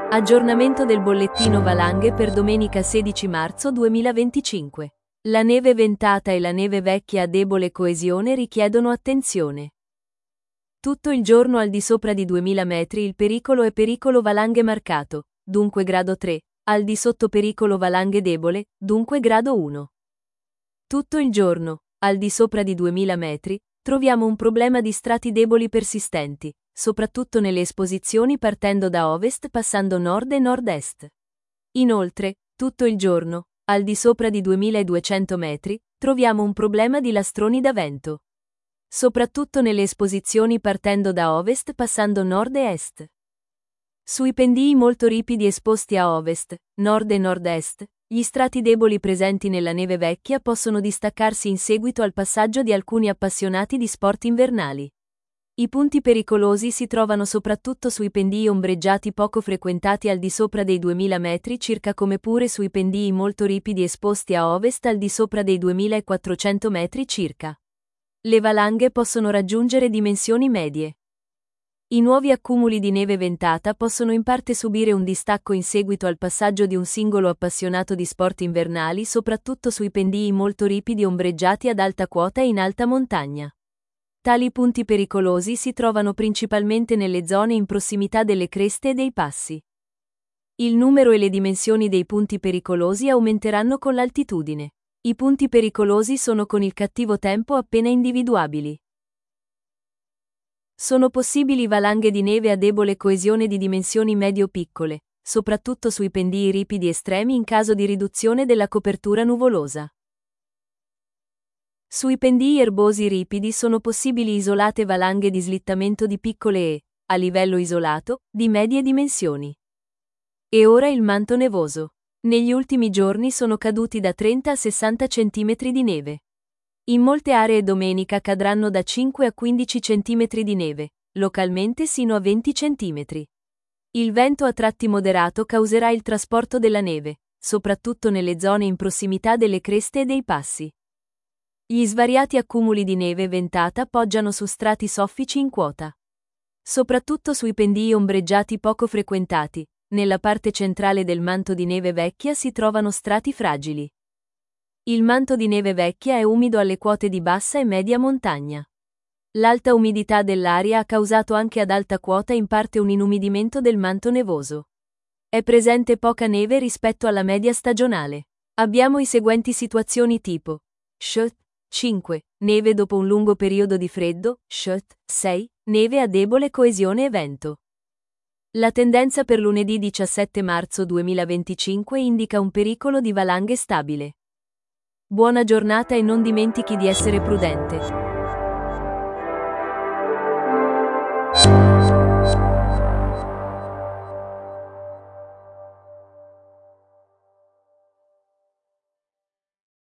Aggiornamento del bollettino valanghe per domenica 16 marzo 2025. La neve ventata e la neve vecchia a debole coesione richiedono attenzione. Tutto il giorno al di sopra di 2000 metri il pericolo è pericolo valanghe marcato, dunque grado 3, al di sotto pericolo valanghe debole, dunque grado 1. Tutto il giorno, al di sopra di 2000 metri, troviamo un problema di strati deboli persistenti, soprattutto nelle esposizioni partendo da ovest passando nord e nord-est. Inoltre, tutto il giorno, al di sopra di 2200 metri, troviamo un problema di lastroni da vento. Soprattutto nelle esposizioni partendo da ovest passando nord e est. Sui pendii molto ripidi esposti a ovest, nord e nord-est, gli strati deboli presenti nella neve vecchia possono distaccarsi in seguito al passaggio di alcuni appassionati di sport invernali. I punti pericolosi si trovano soprattutto sui pendii ombreggiati poco frequentati al di sopra dei 2000 metri circa come pure sui pendii molto ripidi esposti a ovest al di sopra dei 2400 metri circa. Le valanghe possono raggiungere dimensioni medie. I nuovi accumuli di neve ventata possono in parte subire un distacco in seguito al passaggio di un singolo appassionato di sport invernali soprattutto sui pendii molto ripidi ombreggiati ad alta quota e in alta montagna. Tali punti pericolosi si trovano principalmente nelle zone in prossimità delle creste e dei passi. Il numero e le dimensioni dei punti pericolosi aumenteranno con l'altitudine. I punti pericolosi sono con il cattivo tempo appena individuabili. Sono possibili valanghe di neve a debole coesione di dimensioni medio-piccole, soprattutto sui pendii ripidi estremi in caso di riduzione della copertura nuvolosa. Sui pendii erbosi ripidi sono possibili isolate valanghe di slittamento di piccole e, a livello isolato, di medie dimensioni. E ora il manto nevoso. Negli ultimi giorni sono caduti da 30 a 60 cm di neve. In molte aree domenica cadranno da 5 a 15 cm di neve, localmente sino a 20 cm. Il vento a tratti moderato causerà il trasporto della neve, soprattutto nelle zone in prossimità delle creste e dei passi. Gli svariati accumuli di neve ventata poggiano su strati soffici in quota. Soprattutto sui pendii ombreggiati poco frequentati, nella parte centrale del manto di neve vecchia si trovano strati fragili. Il manto di neve vecchia è umido alle quote di bassa e media montagna. L'alta umidità dell'aria ha causato anche ad alta quota in parte un inumidimento del manto nevoso. È presente poca neve rispetto alla media stagionale. Abbiamo i seguenti situazioni tipo: Sh. 5. Neve dopo un lungo periodo di freddo. Sh. 6. Neve a debole coesione e vento. La tendenza per lunedì 17 marzo 2025 indica un pericolo di valanghe stabile. Buona giornata e non dimentichi di essere prudente.